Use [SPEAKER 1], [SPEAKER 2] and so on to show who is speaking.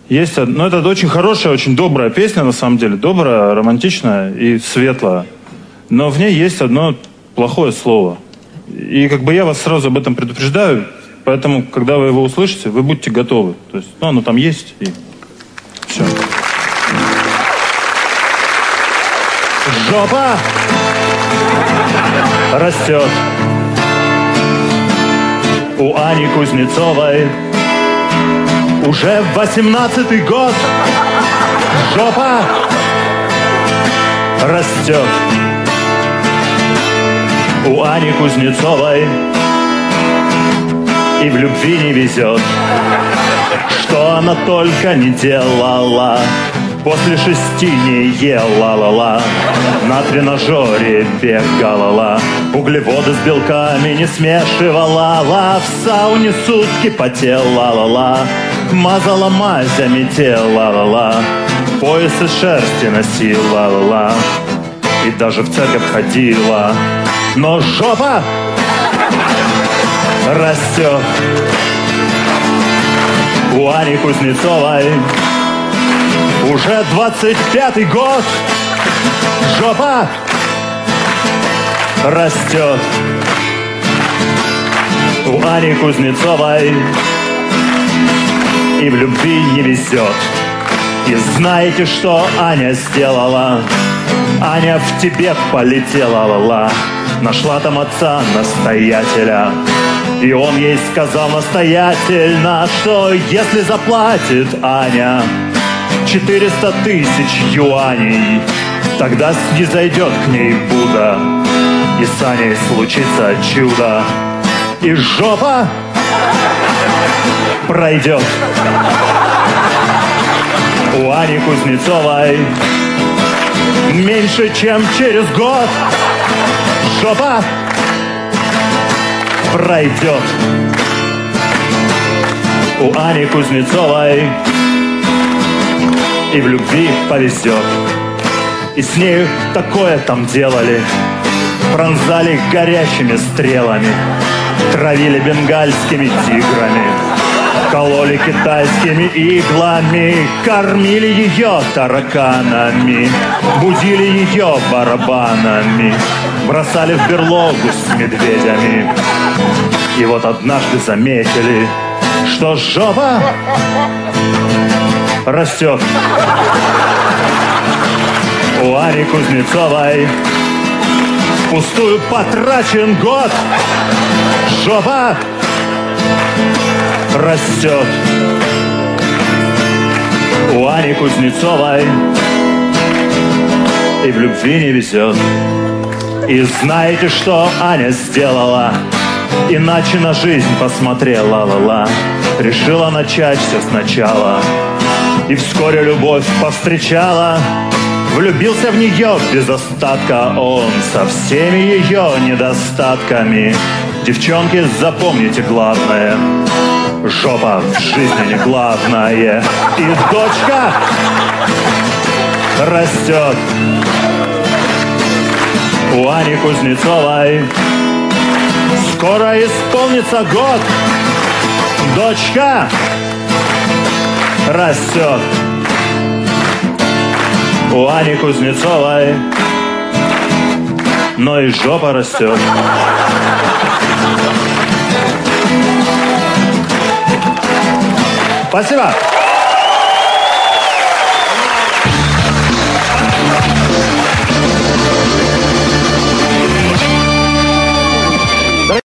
[SPEAKER 1] Есть, ну, это очень хорошая, очень добрая песня, на самом деле. Добрая, романтичная и светлая. Но в ней есть одно плохое слово. И как бы я вас сразу об этом предупреждаю, поэтому, когда вы его услышите, вы будьте готовы. То есть, ну, оно там есть, и все. Жопа растет у Ани Кузнецовой уже 18-й год. Жопа растет у Ани Кузнецовой и в любви не везет. Что она только не делала, после 6 не ела-ла-ла, на тренажере бегала-ла, углеводы с белками не смешивала-ла, в сауне сутки потела-ла-ла, мазала мазями тела-ла-ла, пояс из шерсти носила-ла-ла, и даже в церковь ходила. Но жопа растет у Ани Кузнецовой уже 25-й год. Жопа растет у Ани Кузнецовой и в любви не везет. И знаете, что Аня сделала? Аня в Тибет полетела-ла-ла, нашла там отца настоятеля. И он ей сказал настоятельно, что если заплатит Аня 400 000 юаней, тогда снизойдет к ней Будда, и с Аней случится чудо, и жопа пройдет у Ани Кузнецовой меньше, чем через год. Жопа пройдет у Ани Кузнецовой и в любви повезет. И с нею такое там делали, пронзали горячими стрелами, травили бенгальскими тиграми, кололи китайскими иглами, кормили ее тараканами, будили ее барабанами, бросали в берлогу с медведями. И вот однажды заметили, что жопа растет у Ани Кузнецовой. Впустую потрачен год. Жопа растет у Ани Кузнецовой и в любви не везет. И знаете, что Аня сделала? Иначе на жизнь посмотрела, ла-ла, решила начать все сначала. И вскоре любовь повстречала, влюбился в нее без остатка он, со всеми ее недостатками. Девчонки, запомните главное: жопа в жизни не главное. И дочка растет у Ани Кузнецовой. Скоро исполнится год. Дочка растет у Ани Кузнецовой, но и жопа растет. Спасибо.